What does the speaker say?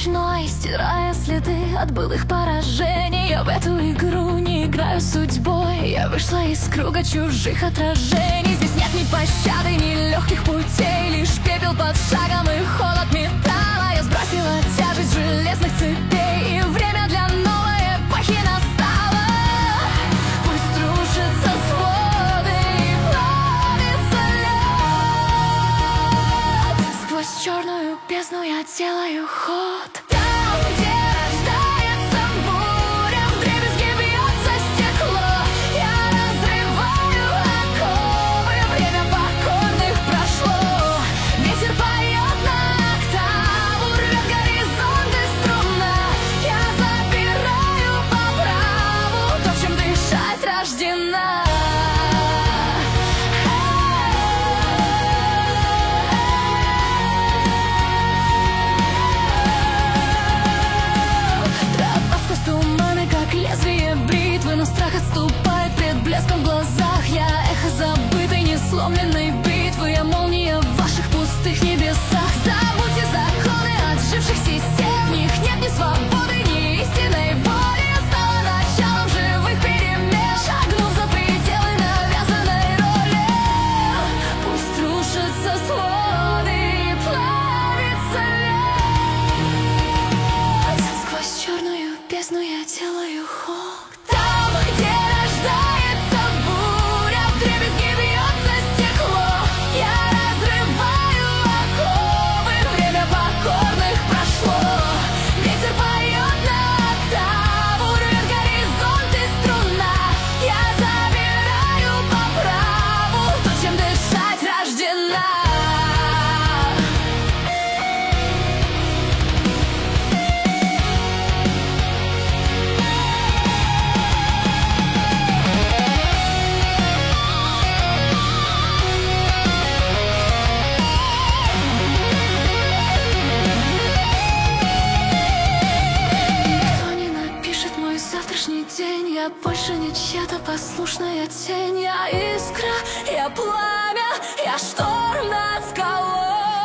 ночной, стирая следы от былых поражений. Я в эту игру не играю с судьбой. Я вышла из круга чужих отражений. Здесь нет ни пощады, ни легких путей, лишь пепел под шагом и холод металла. Я сбросила тяжесть железных цепей, и время для новой эпохи настало. Пусть рушатся своды и плавится лед. Сквозь черную бездну я делаю ход. Там, где рождается буря, вдребезги бьется стекло. Я разрываю оковы, время покорных прошло. Ветер поет на октаву, рвет горизонты струна. Я забираю по праву то, чем дышать рождена. Лезвие бритвы, но страх отступает пред блеском в глазах. Я эхо забытой, несломленной битвы. Я молния в ваших пустых небесах. Забудьте законы отживших систем. В них нет ни свободы, ни истинной воли. Я стала началом живых перемен, шагнув за пределы навязанной роли. Пусть рушатся своды и плавится лед. Сквозь черную бездну я делаю ход. Там, где рождается буря, вдребезги бьется стекло. Я разрываю оковы, время покорных прошло. Ветер поет на октаву, рвет горизонты струна. Я забираю по праву то, чем дышать рождена. Завтрашний день, я больше не чья-то послушная тень. Я искра, я пламя, я шторм над скалой.